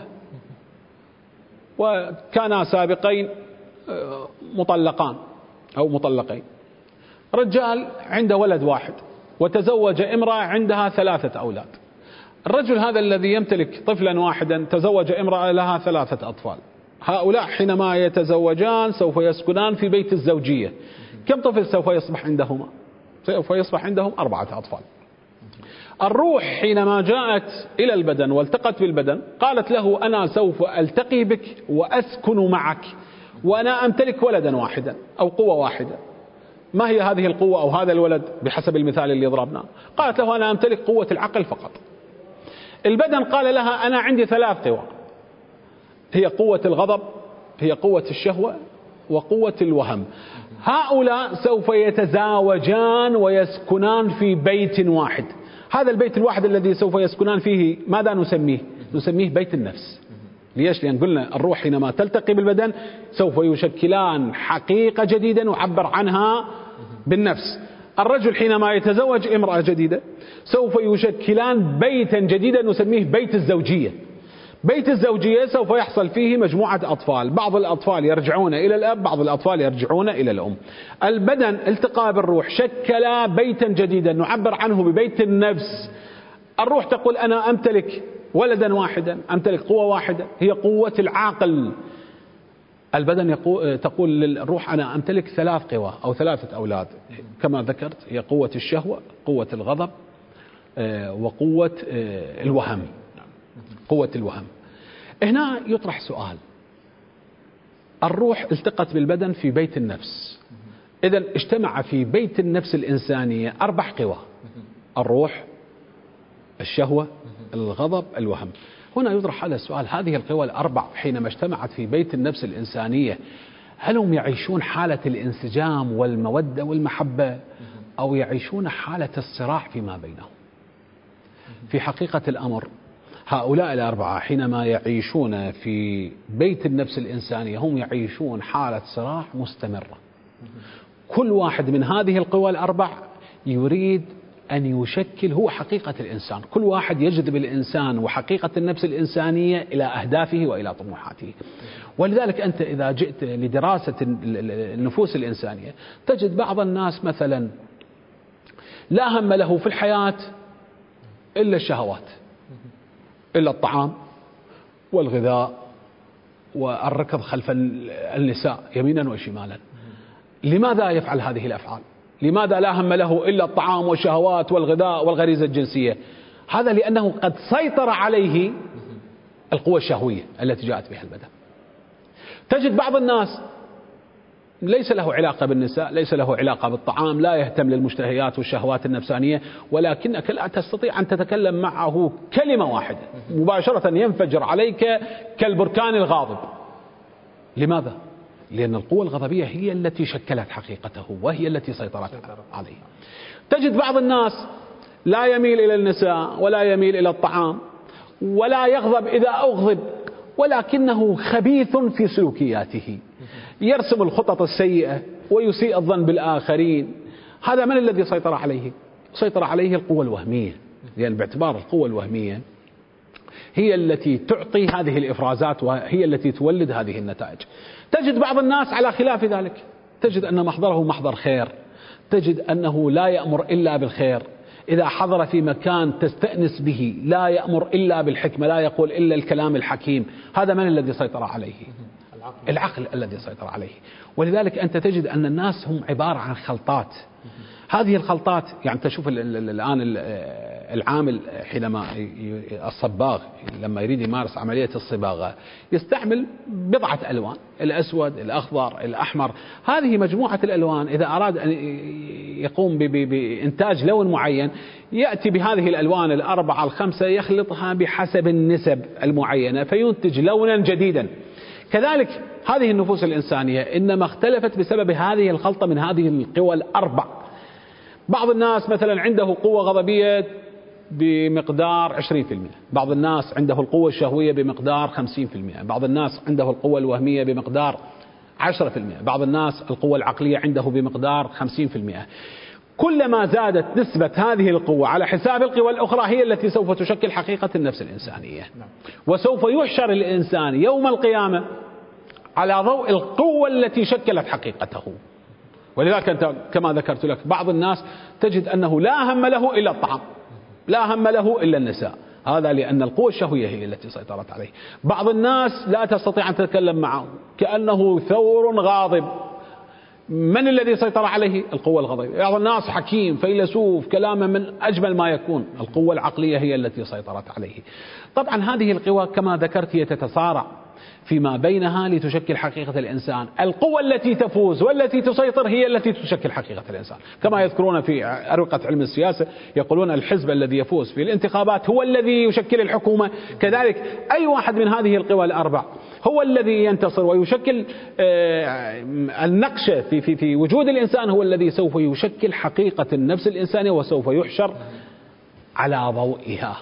وكانا سابقين مطلقان أو مطلقين. رجال عنده ولد واحد وتزوج امرأة عندها ثلاثة أولاد. الرجل هذا الذي يمتلك طفلا واحدا تزوج امرأة لها ثلاثة أطفال. هؤلاء حينما يتزوجان سوف يسكنان في بيت الزوجية. كم طفل سوف يصبح عندهما؟ سوف يصبح عندهم أربعة أطفال. الروح حينما جاءت إلى البدن والتقت بالبدن قالت له أنا سوف ألتقي بك وأسكن معك وأنا أمتلك ولدا واحدا أو قوة واحدة. ما هي هذه القوة أو هذا الولد بحسب المثال اللي ضربناه؟ قالت له أنا أمتلك قوة العقل فقط. البدن قال لها أنا عندي ثلاث قوى، هي قوة الغضب، هي قوة الشهوة، وقوة الوهم. هؤلاء سوف يتزاوجان ويسكنان في بيت واحد. هذا البيت الواحد الذي سوف يسكنان فيه ماذا نسميه؟ نسميه بيت النفس. ليش؟ لأن قلنا الروح حينما تلتقي بالبدن سوف يشكلان حقيقة جديدة نعبر عنها بالنفس. الرجل حينما يتزوج امرأة جديدة سوف يشكلان بيتا جديدا نسميه بيت الزوجية. بيت الزوجية سوف يحصل فيه مجموعة أطفال، بعض الأطفال يرجعون إلى الأب، بعض الأطفال يرجعون إلى الأم. البدن التقى بالروح شكل بيتا جديدا نعبر عنه ببيت النفس. الروح تقول أنا أمتلك ولدا واحدا، أمتلك قوة واحدة هي قوة العاقل. البدن يقول تقول للروح أنا أمتلك ثلاث قوى أو ثلاثة أولاد كما ذكرت، هي قوة الشهوة، قوة الغضب، وقوة الوهم. قوة الوهم. هنا يطرح سؤال، الروح التقت بالبدن في بيت النفس، إذا اجتمع في بيت النفس الإنسانية أربع قوى: الروح، الشهوة، الغضب، الوهم. هنا يطرح هذا السؤال، هذه القوى الأربع حينما اجتمعت في بيت النفس الإنسانية هل هم يعيشون حالة الانسجام والمودة والمحبة أو يعيشون حالة الصراع فيما بينهم؟ في حقيقة الأمر هؤلاء الأربعة حينما يعيشون في بيت النفس الإنسانية هم يعيشون حالة صراع مستمرة. كل واحد من هذه القوى الأربع يريد أن يشكل هو حقيقة الإنسان. كل واحد يجذب الإنسان وحقيقة النفس الإنسانية إلى أهدافه وإلى طموحاته. ولذلك أنت إذا جئت لدراسة النفوس الإنسانية تجد بعض الناس مثلا لا هم له في الحياة إلا الشهوات، إلا الطعام والغذاء والركض خلف النساء يمينا وشمالا. لماذا يفعل هذه الأفعال؟ لماذا لا هم له إلا الطعام والشهوات والغذاء والغريزة الجنسية؟ هذا لأنه قد سيطر عليه القوة الشهوية التي جاءت بها البدن. تجد بعض الناس ليس له علاقة بالنساء، ليس له علاقة بالطعام، لا يهتم للمشتهيات والشهوات النفسانية، ولكنك لا تستطيع أن تتكلم معه كلمة واحدة مباشرة ينفجر عليك كالبركان الغاضب. لماذا؟ لأن القوة الغضبية هي التي شكلت حقيقته وهي التي سيطرت عليه. تجد بعض الناس لا يميل إلى النساء ولا يميل إلى الطعام ولا يغضب إذا أغضب، ولكنه خبيث في سلوكياته، يرسم الخطط السيئة ويسيء الظن بالآخرين. هذا من الذي سيطر عليه؟ سيطر عليه القوة الوهمية، لأن باعتبار القوة الوهمية هي التي تعطي هذه الإفرازات وهي التي تولد هذه النتائج. تجد بعض الناس على خلاف ذلك، تجد أن محضره محضر خير، تجد أنه لا يأمر إلا بالخير، إذا حضر في مكان تستأنس به لا يأمر إلا بالحكمة، لا يقول إلا الكلام الحكيم. هذا من الذي سيطر عليه؟ العقل الذي سيطر عليه. ولذلك أنت تجد أن الناس هم عبارة عن خلطات. هذه الخلطات يعني تشوف الآن العامل حينما الصباغ لما يريد يمارس عملية الصباغة يستعمل بضعة ألوان، الأسود، الأخضر، الأحمر. هذه مجموعة الألوان إذا أراد أن يقوم بإنتاج لون معين يأتي بهذه الألوان الأربعة الخمسة يخلطها بحسب النسب المعينة فينتج لونا جديدا. كذلك هذه النفوس الإنسانية إنما اختلفت بسبب هذه الخلطة من هذه القوى الأربع. بعض الناس مثلا عنده قوة غضبية بمقدار عشرين بالمئة، بعض الناس عنده القوة الشهوية بمقدار خمسين بالمئة، بعض الناس عنده القوة الوهمية بمقدار عشرة بالمئة، بعض الناس القوة العقلية عنده بمقدار خمسين بالمئة. كلما زادت نسبة هذه القوة على حساب القوى الأخرى هي التي سوف تشكل حقيقة النفس الإنسانية. وسوف يحشر الإنسان يوم القيامة على ضوء القوة التي شكلت حقيقته. ولذلك أنت كما ذكرت لك بعض الناس تجد أنه لا هم له إلا الطعام، لا هم له إلا النساء، هذا لأن القوة الشهوية هي التي سيطرت عليه. بعض الناس لا تستطيع أن تتكلم معه كأنه ثور غاضب، من الذي سيطر عليه؟ القوة الغضبية. بعض الناس حكيم فيلسوف كلامه من أجمل ما يكون، القوة العقلية هي التي سيطرت عليه. طبعا هذه القوى كما ذكرت هي تتصارع، فيما بينها لتشكل حقيقة الإنسان. القوة التي تفوز والتي تسيطر هي التي تشكل حقيقة الإنسان، كما يذكرون في أروقة علم السياسة، يقولون الحزب الذي يفوز في الانتخابات هو الذي يشكل الحكومة. كذلك أي واحد من هذه القوى الأربع هو الذي ينتصر ويشكل النقشة في في في وجود الإنسان، هو الذي سوف يشكل حقيقة النفس الإنسانية وسوف يحشر على ضوئها.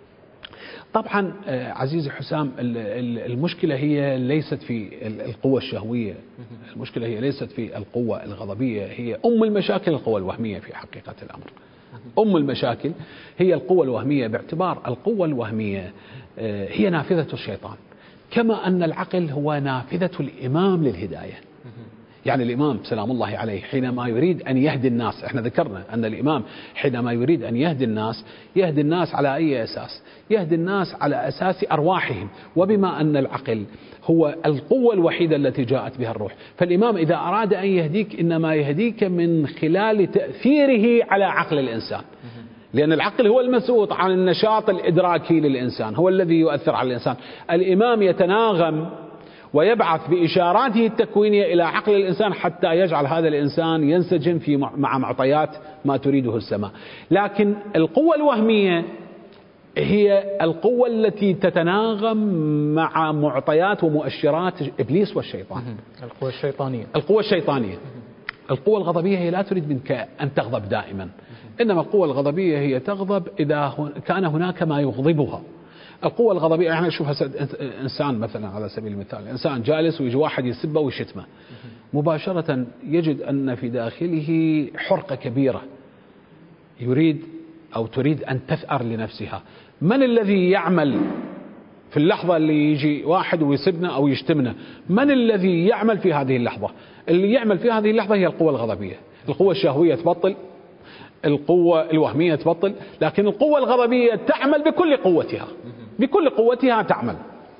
طبعا عزيزي حسام، المشكلة هي ليست في القوة الشهوية، المشكلة هي ليست في القوة الغضبية، هي أم المشاكل القوة الوهمية في حقيقة الأمر. أم المشاكل هي القوة الوهمية، باعتبار القوة الوهمية هي نافذة الشيطان، كما أن العقل هو نافذة الإمام للهداية. يعني الإمام سلام الله عليه حينما يريد أن يهدي الناس، احنا ذكرنا أن الإمام حينما يريد أن يهدي الناس يهدي الناس على أي أساس؟ يهدي الناس على أساس أرواحهم، وبما أن العقل هو القوة الوحيدة التي جاءت بها الروح، فالإمام إذا أراد أن يهديك إنما يهديك من خلال تأثيره على عقل الإنسان، لأن العقل هو المسؤول عن النشاط الإدراكي للإنسان، هو الذي يؤثر على الإنسان. الإمام يتناغم ويبعث بإشاراته التكوينية إلى عقل الإنسان حتى يجعل هذا الإنسان ينسجم في مع معطيات ما تريده السماء. لكن القوة الوهمية هي القوة التي تتناغم مع معطيات ومؤشرات إبليس والشيطان. القوة الشيطانية. القوة الشيطانية. القوة الغضبية هي لا تريد منك أن تغضب دائما، إنما القوة الغضبية هي تغضب إذا كان هناك ما يغضبها. القوة الغضبية يعني شوف إنسان مثلا على سبيل المثال، إنسان جالس ويجي واحد يسبه ويشتمه، مباشرة يجد أن في داخله حرقة كبيرة يريد أو تريد أن تثأر لنفسها. من الذي يعمل في اللحظة اللي يجي واحد ويسبنا أو يشتمنا؟ من الذي يعمل في هذه اللحظة؟ اللي يعمل في هذه اللحظة هي القوة الغضبية. القوة الشهوية تبطل، القوة الوهمية تبطل، لكن القوة الغضبية تعمل بكل قوتها، بكل قوتها تعمل،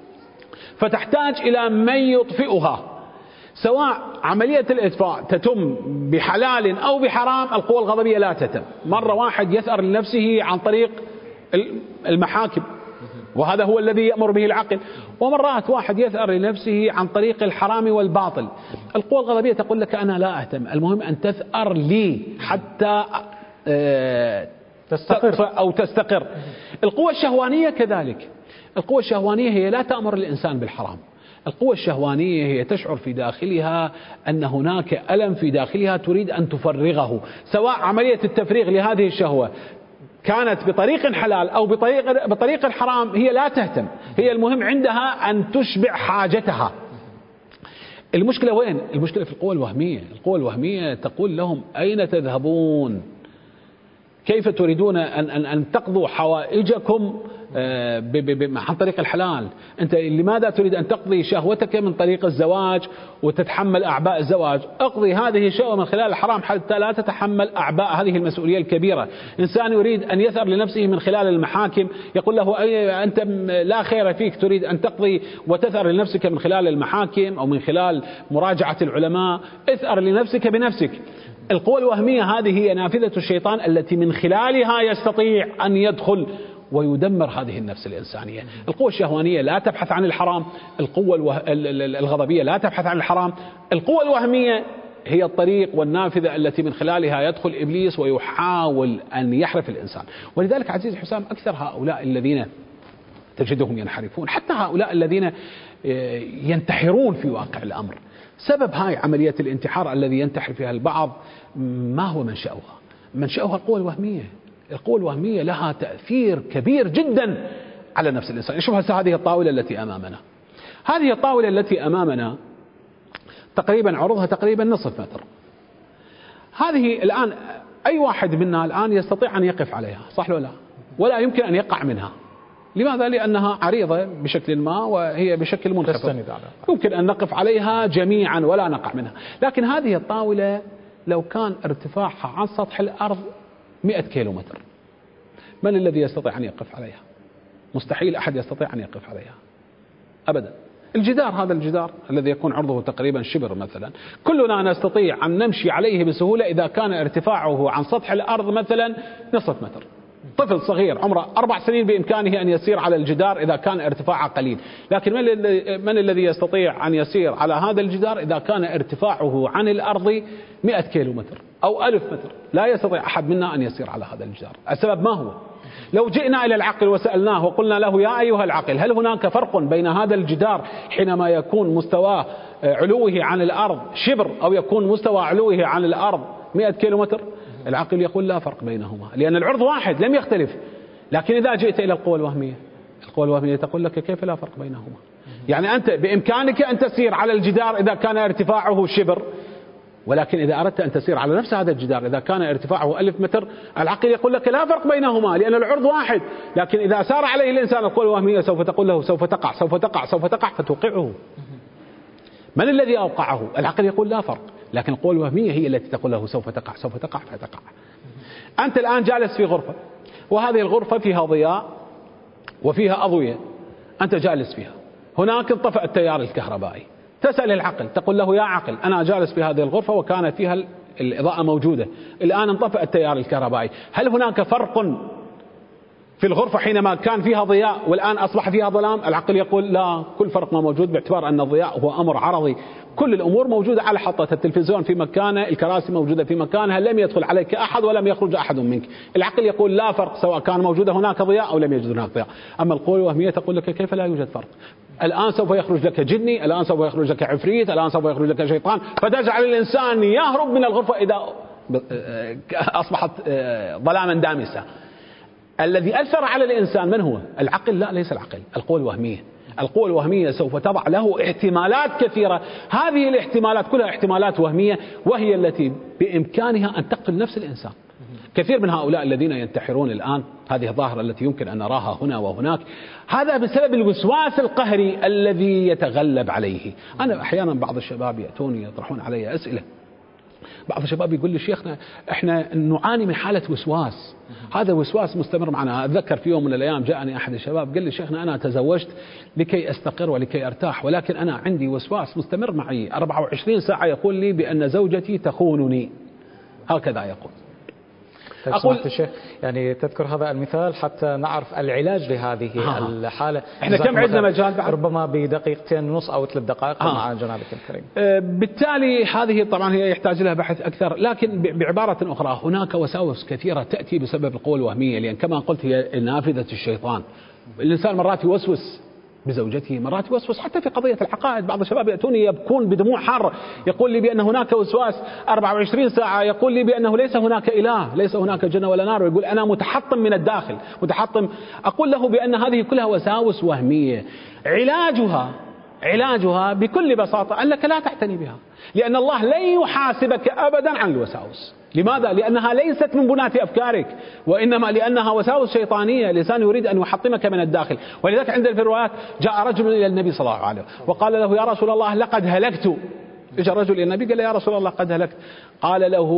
فتحتاج إلى من يطفئها. سواء عملية الإطفاء تتم بحلال أو بحرام، القوة الغضبية لا تتم. مرة واحد يثأر لنفسه عن طريق المحاكم، وهذا هو الذي يأمر به العقل، ومرات واحد يثأر لنفسه عن طريق الحرام والباطل. القوة الغضبية تقول لك أنا لا أهتم، المهم أن تثأر لي حتى تستقر أو تستقر. القوة الشهوانية كذلك، القوة الشهوانية هي لا تأمر الإنسان بالحرام، القوة الشهوانية هي تشعر في داخلها أن هناك ألم في داخلها تريد أن تفرغه، سواء عملية التفريغ لهذه الشهوة كانت بطريق حلال أو بطريق بطريق الحرام هي لا تهتم، هي المهم عندها أن تشبع حاجتها. المشكلة وين؟ المشكلة في القوة الوهمية. القوة الوهمية تقول لهم أين تذهبون؟ كيف تريدون أن أن أن تقضوا حوائجكم عن طريق الحلال؟ أنت لماذا تريد أن تقضي شهوتك من طريق الزواج وتتحمل أعباء الزواج؟ اقضي هذه الشهوة من خلال الحرام حتى لا تتحمل أعباء هذه المسؤولية الكبيرة. إنسان يريد أن يثأر لنفسه من خلال المحاكم، يقول له أنت لا خير فيك، تريد أن تقضي وتثأر لنفسك من خلال المحاكم أو من خلال مراجعة العلماء، اثأر لنفسك بنفسك. القوى الوهمية هذه هي نافذة الشيطان التي من خلالها يستطيع أن يدخل ويدمر هذه النفس الإنسانية. القوة الشهوانية لا تبحث عن الحرام، القوة الوه... الغضبية لا تبحث عن الحرام، القوة الوهمية هي الطريق والنافذة التي من خلالها يدخل إبليس ويحاول أن يحرف الإنسان. ولذلك عزيز حسام أكثر هؤلاء الذين تجدهم ينحرفون، حتى هؤلاء الذين ينتحرون في واقع الأمر، سبب هاي عملية الانتحار الذي ينتحر فيها البعض ما هو منشأها؟ منشأها القوة الوهمية. القوة الوهمية لها تأثير كبير جدا على نفس الإنسان. شوف هسه هذه الطاولة التي أمامنا، هذه الطاولة التي أمامنا تقريبا عرضها تقريبا نصف متر. هذه الآن أي واحد منا الآن يستطيع أن يقف عليها، صح ولا لا؟ ولا يمكن أن يقع منها. لماذا؟ لأنها عريضة بشكل ما وهي بشكل منخفض، يمكن أن نقف عليها جميعا ولا نقع منها. لكن هذه الطاولة لو كان ارتفاعها عن سطح الأرض مئة كيلو متر، من الذي يستطيع أن يقف عليها؟ مستحيل أحد يستطيع أن يقف عليها أبدا. الجدار، هذا الجدار الذي يكون عرضه تقريبا شبر مثلا، كلنا نستطيع أن نمشي عليه بسهولة إذا كان ارتفاعه عن سطح الأرض مثلا نصف متر. طفل صغير عمره أربع سنين بإمكانه أن يسير على الجدار إذا كان ارتفاعه قليل، لكن من الذي يستطيع أن يسير على هذا الجدار إذا كان ارتفاعه عن الأرض مئة كيلو متر أو ألف متر؟ لا يستطيع أحد منا أن يسير على هذا الجدار. السبب ما هو؟ لو جئنا إلى العقل وسألناه وقلنا له يا أيها العقل، هل هناك فرق بين هذا الجدار حينما يكون مستوى علوه عن الأرض شبر أو يكون مستوى علوه عن الأرض مئة كيلو متر؟ العقل يقول لا فرق بينهما، لأن العرض واحد لم يختلف. لكن إذا جئت إلى القوى الوهمية، القوى الوهمية تقول لك كيف لا فرق بينهما؟ يعني أنت بإمكانك أن تسير على الجدار إذا كان ارتفاعه شبر، ولكن إذا أردت أن تسير على نفس هذا الجدار إذا كان ارتفاعه ألف متر، العقل يقول لك لا فرق بينهما لأن العرض واحد. لكن إذا سار عليه الإنسان، القوى الوهمية سوف تقول له سوف تقع سوف تقع سوف تقع فتوقعه. من الذي أوقعه؟ العقل يقول لا فرق، لكن القوى الوهمية هي التي تقول له سوف تقع سوف تقع فتقع. أنت الآن جالس في غرفة، وهذه الغرفة فيها ضياء وفيها أضوية، أنت جالس فيها، هناك انطفأ التيار الكهربائي، تسأل العقل تقول له يا عقل أنا جالس في هذه الغرفة وكانت فيها الإضاءة موجودة، الآن انطفأ التيار الكهربائي، هل هناك فرق في الغرفة حينما كان فيها ضياء والآن أصبح فيها ظلام؟ العقل يقول لا، كل فرق ما موجود، باعتبار أن الضياء هو أمر عرضي، كل الأمور موجودة على حطة، التلفزيون في مكانه، الكراسي موجودة في مكانها، لم يدخل عليك أحد ولم يخرج أحد منك. العقل يقول لا فرق سواء كان موجود هناك ضياء أو لم يوجد هناك ضياء. أما القوى الوهمية تقول لك كيف لا يوجد فرق؟ الآن سوف يخرج لك جني، الآن سوف يخرج لك عفريت، الآن سوف يخرج لك شيطان، فتجعل الإنسان يهرب من الغرفة إذا أصبحت ظلاما دامسة. الذي أثر على الإنسان من هو؟ العقل؟ لا، ليس العقل، القوى الوهمية. القوى الوهمية سوف تضع له احتمالات كثيرة، هذه الاحتمالات كلها احتمالات وهمية، وهي التي بإمكانها أن تقتل نفس الإنسان. كثير من هؤلاء الذين ينتحرون الآن، هذه الظاهرة التي يمكن أن نراها هنا وهناك، هذا بسبب الوسواس القهري الذي يتغلب عليه. أنا أحيانا بعض الشباب يأتوني يطرحون علي أسئلة، بعض الشباب يقول لي شيخنا احنا نعاني من حالة وسواس، هذا وسواس مستمر معنا. أتذكر في يوم من الأيام جاءني أحد الشباب قال لي شيخنا أنا تزوجت لكي أستقر ولكي أرتاح، ولكن أنا عندي وسواس مستمر معي أربعة وعشرين ساعة يقول لي بأن زوجتي تخونني، هكذا يقول. أقول الشيخ يعني تذكر هذا المثال حتى نعرف العلاج لهذه آه. الحالة. احنا كم عندنا مجال بعد؟ ربما بدقيقتين ونص أو ثلاث دقائق آه. مع جنابك الكريم. آه بالتالي هذه طبعا هي يحتاج لها بحث أكثر، لكن بعبارة أخرى هناك وساوس كثيرة تأتي بسبب القوى الوهمية، لأن كما قلت هي نافذة الشيطان. الإنسان مرات يوسوس بزوجته، مرات يوسوس حتى في قضية العقائد. بعض الشباب يأتوني يبكون بدموع حارة يقول لي بأن هناك وسواس أربعة وعشرين ساعة، يقول لي بأنه ليس هناك إله، ليس هناك جنة ولا نار، ويقول أنا متحطم من الداخل متحطم. أقول له بأن هذه كلها وساوس وهمية، علاجها علاجها بكل بساطة أنك لا تعتني بها، لأن الله لن يحاسبك أبدا عن الوساوس. لماذا؟ لأنها ليست من بناة أفكارك، وإنما لأنها وساوس شيطانية، الإنسان يريد أن يحطمك من الداخل. ولذلك عند في الروايات جاء رجل إلى النبي صلى الله عليه وسلم وقال له يا رسول الله لقد هلكت. إجا رجل إلى النبي قال له يا رسول الله قد هلكت. قال له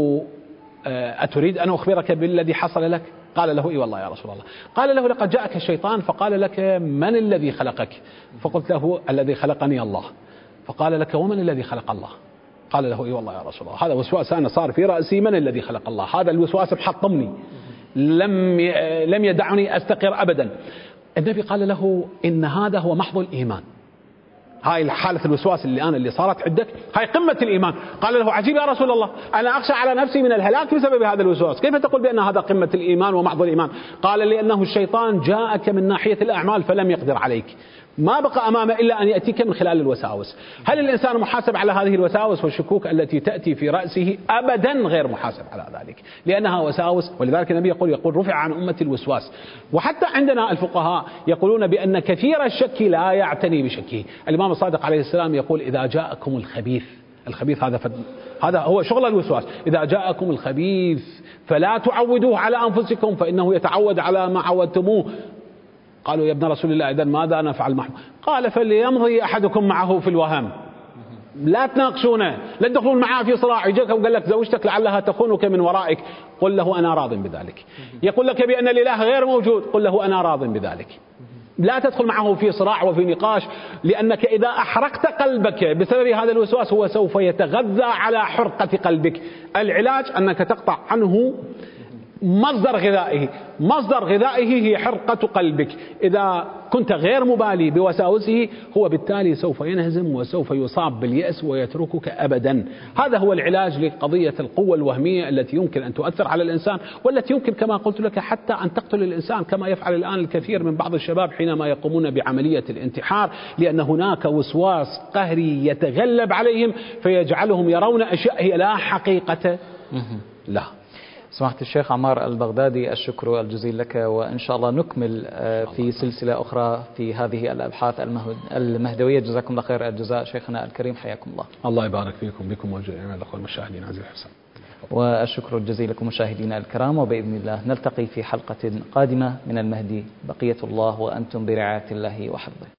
أتريد أن أخبرك بالذي حصل لك؟ قال له إي والله يا رسول الله. قال له لقد جاءك الشيطان فقال لك من الذي خلقك؟ فقلت له الذي خلقني الله. فقال لك ومن الذي خلق الله؟ قال له إي والله يا رسول الله هذا وسواس أنا صار في رأسي، من الذي خلق الله؟ هذا الوسواس محطمني، لم لم يدعني أستقر أبدا. النبي قال له إن هذا هو محض الإيمان، هاي حالة الوسواس اللي أنا اللي صارت عندك هاي قمة الإيمان. قال له عجيب يا رسول الله أنا أخشى على نفسي من الهلاك بسبب هذا الوسواس، كيف تقول بأن هذا قمة الإيمان ومحض الإيمان؟ قال لأنه الشيطان جاءك من ناحية الأعمال فلم يقدر عليك، ما بقى أمامه إلا أن يأتيك من خلال الوساوس. هل الإنسان محاسب على هذه الوساوس والشكوك التي تأتي في رأسه؟ أبدا غير محاسب على ذلك، لأنها وساوس. ولذلك النبي يقول يقول رفع عن أمة الوسواس. وحتى عندنا الفقهاء يقولون بأن كثير الشك لا يعتني بشكه. الإمام الصادق عليه السلام يقول إذا جاءكم الخبيث، الخبيث هذا فد... هذا هو شغل الوسواس، إذا جاءكم الخبيث فلا تعودوه على أنفسكم فإنه يتعود على ما عودتموه. قالوا يا ابن رسول الله إذن ماذا نفعل معه؟ قال فليمضي أحدكم معه في الوهم، لا تناقشونه، لا تدخلون معه في صراع. يجيك وقال لك زوجتك لعلها تخونك من ورائك، قل له أنا راض بذلك. يقول لك بأن الإله غير موجود، قل له أنا راض بذلك. لا تدخل معه في صراع وفي نقاش، لأنك إذا أحرقت قلبك بسبب هذا الوسواس هو سوف يتغذى على حرقة قلبك. العلاج أنك تقطع عنه مصدر غذائه مصدر غذائه هي حرقة قلبك. إذا كنت غير مبالي بوساوسه هو بالتالي سوف ينهزم وسوف يصاب باليأس ويتركك أبدا. هذا هو العلاج لقضية القوة الوهمية التي يمكن أن تؤثر على الإنسان، والتي يمكن كما قلت لك حتى أن تقتل الإنسان، كما يفعل الآن الكثير من بعض الشباب حينما يقومون بعملية الانتحار، لأن هناك وسواس قهري يتغلب عليهم فيجعلهم يرون أشياء هي لا حقيقة لا. سماحة الشيخ عمار البغدادي، الشكر الجزيل لك، وإن شاء الله نكمل في سلسلة أخرى في هذه الأبحاث المهدوية. جزاكم الله خير الجزاء شيخنا الكريم، حياكم الله. الله يبارك فيكم بكم وجميع الأخوة المشاهدين عزيز الحسن. والشكر الجزيل لكم مشاهدينا الكرام، وبإذن الله نلتقي في حلقة قادمة من المهدي. بقية الله وأنتم برعاية الله وحفظه.